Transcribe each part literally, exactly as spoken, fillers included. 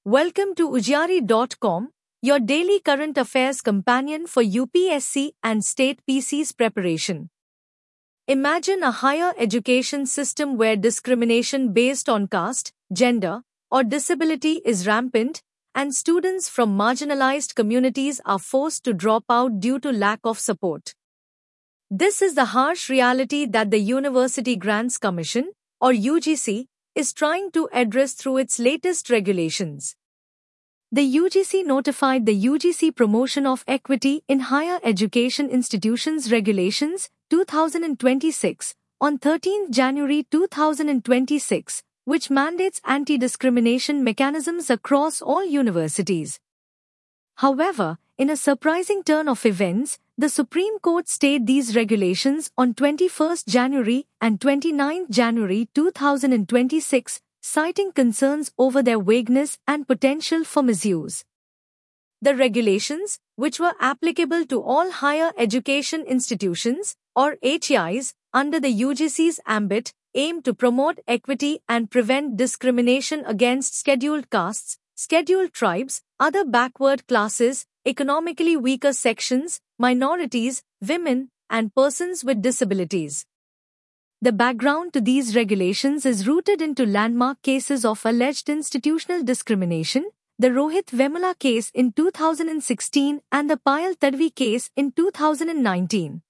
Welcome to Ujari dot com, your daily current affairs companion for U P S C and state P Cs preparation. Imagine a higher education system where discrimination based on caste, gender, or disability is rampant, and students from marginalized communities are forced to drop out due to lack of support. This is the harsh reality that the University Grants Commission, or U G C, is trying to address through its latest regulations. The U G C notified the U G C Promotion of Equity in Higher Education Institutions Regulations two thousand twenty-six on thirteenth January two thousand twenty-six, which mandates anti-discrimination mechanisms across all universities. However, in a surprising turn of events, the Supreme Court stayed these regulations on twenty-first January and twenty-ninth January two thousand twenty-six, citing concerns over their vagueness and potential for misuse. The regulations, which were applicable to all higher education institutions, or H E Is, under the U G C's ambit, aim to promote equity and prevent discrimination against scheduled castes, scheduled tribes, other backward classes, economically weaker sections, minorities, women, and persons with disabilities. The background to these regulations is rooted into landmark cases of alleged institutional discrimination, the Rohit Vemula case in two thousand sixteen and the Payal Tadvi case in two thousand nineteen.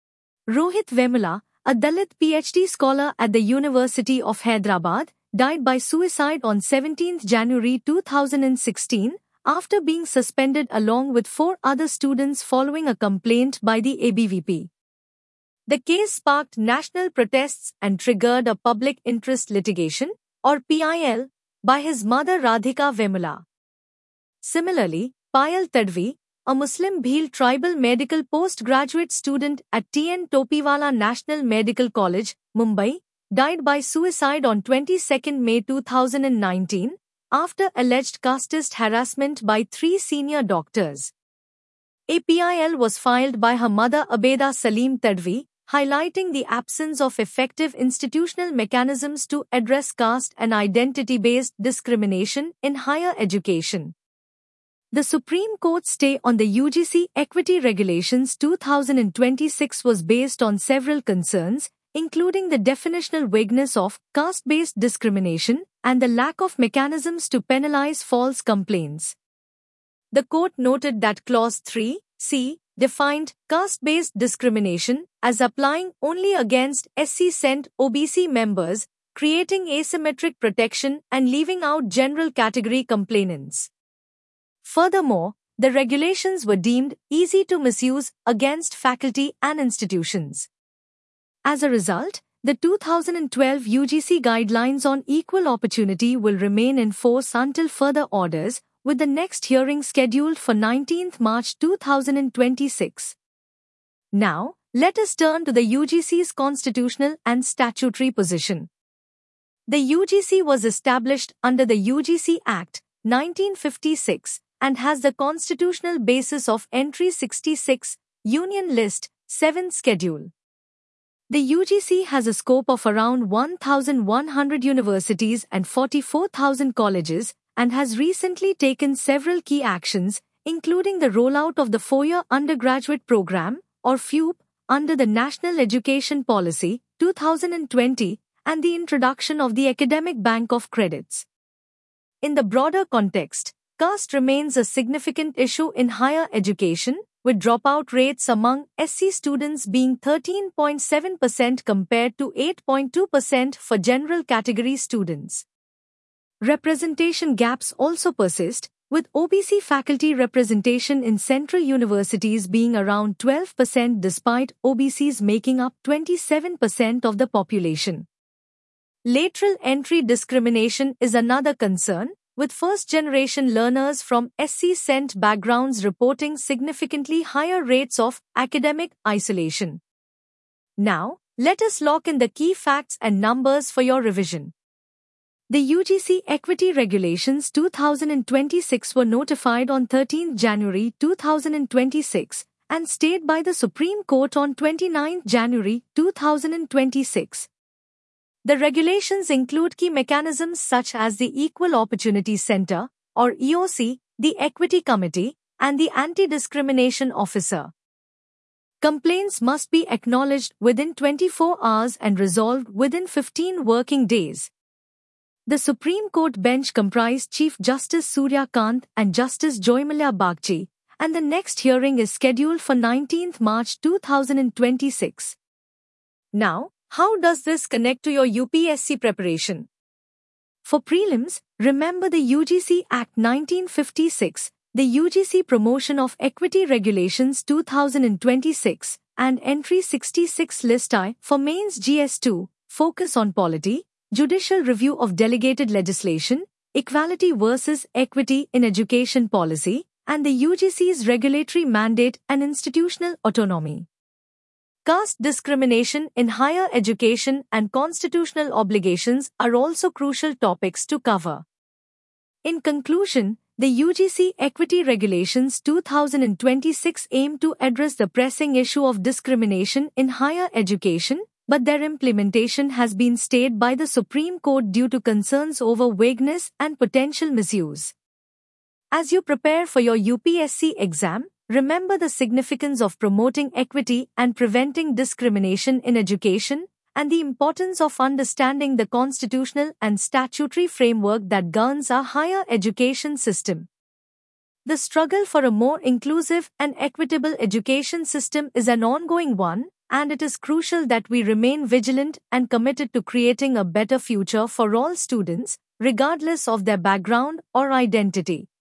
Rohit Vemula, a Dalit PhD scholar at the University of Hyderabad, died by suicide on seventeenth January two thousand sixteen, after being suspended along with four other students following a complaint by the A B V P. The case sparked national protests and triggered a public interest litigation, or P I L, by his mother Radhika Vemula. Similarly, Payal Tadvi, a Muslim Bhil tribal medical postgraduate student at T N Topiwala National Medical College, Mumbai, died by suicide on twenty-second May two thousand nineteen, after alleged casteist harassment by three senior doctors. A P I L was filed by her mother Abeda Salim Tadvi, highlighting the absence of effective institutional mechanisms to address caste and identity-based discrimination in higher education. The Supreme Court's stay on the U G C Equity Regulations two thousand twenty-six was based on several concerns, including the definitional vagueness of caste-based discrimination and the lack of mechanisms to penalize false complaints. The court noted that Clause three C defined caste-based discrimination as applying only against S C-cent O B C members, creating asymmetric protection and leaving out general category complainants. Furthermore, the regulations were deemed easy to misuse against faculty and institutions. As a result, the two thousand twelve U G C guidelines on equal opportunity will remain in force until further orders, with the next hearing scheduled for nineteenth March two thousand twenty-six. Now, let us turn to the U G C's constitutional and statutory position. The U G C was established under the U G C Act, nineteen fifty-six, and has the constitutional basis of Entry sixty-six, Union List, seventh Schedule. The U G C has a scope of around one thousand one hundred universities and forty-four thousand colleges, and has recently taken several key actions, including the rollout of the four-year undergraduate program, or F U P, under the National Education Policy, two thousand twenty, and the introduction of the Academic Bank of Credits. In the broader context, caste remains a significant issue in higher education, with dropout rates among S C students being thirteen point seven percent compared to eight point two percent for general category students. Representation gaps also persist, with O B C faculty representation in central universities being around twelve percent despite O B Cs making up twenty-seven percent of the population. Lateral entry discrimination is another concern, with first-generation learners from S C-cent backgrounds reporting significantly higher rates of academic isolation. Now, let us lock in the key facts and numbers for your revision. The U G C Equity Regulations two thousand twenty-six were notified on thirteenth January two thousand twenty-six and stayed by the Supreme Court on twenty-ninth January two thousand twenty-six. The regulations include key mechanisms such as the Equal Opportunity Center, or E O C, the Equity Committee, and the Anti-Discrimination Officer. Complaints must be acknowledged within twenty-four hours and resolved within fifteen working days. The Supreme Court bench comprised Chief Justice Surya Kant and Justice Joymalya Bagchi, and the next hearing is scheduled for nineteenth March two thousand twenty-six. Now, how does this connect to your U P S C preparation? For prelims, remember the U G C Act nineteen fifty-six, the U G C Promotion of Equity Regulations two thousand twenty-six, and Entry sixty-six List I for Mains G S two, focus on polity, judicial review of delegated legislation, equality versus equity in education policy, and the U G C's regulatory mandate and institutional autonomy. Caste discrimination in higher education and constitutional obligations are also crucial topics to cover. In conclusion, the U G C Equity Regulations two thousand twenty-six aim to address the pressing issue of discrimination in higher education, but their implementation has been stayed by the Supreme Court due to concerns over vagueness and potential misuse. As you prepare for your U P S C exam, remember the significance of promoting equity and preventing discrimination in education, and the importance of understanding the constitutional and statutory framework that governs our higher education system. The struggle for a more inclusive and equitable education system is an ongoing one, and it is crucial that we remain vigilant and committed to creating a better future for all students, regardless of their background or identity.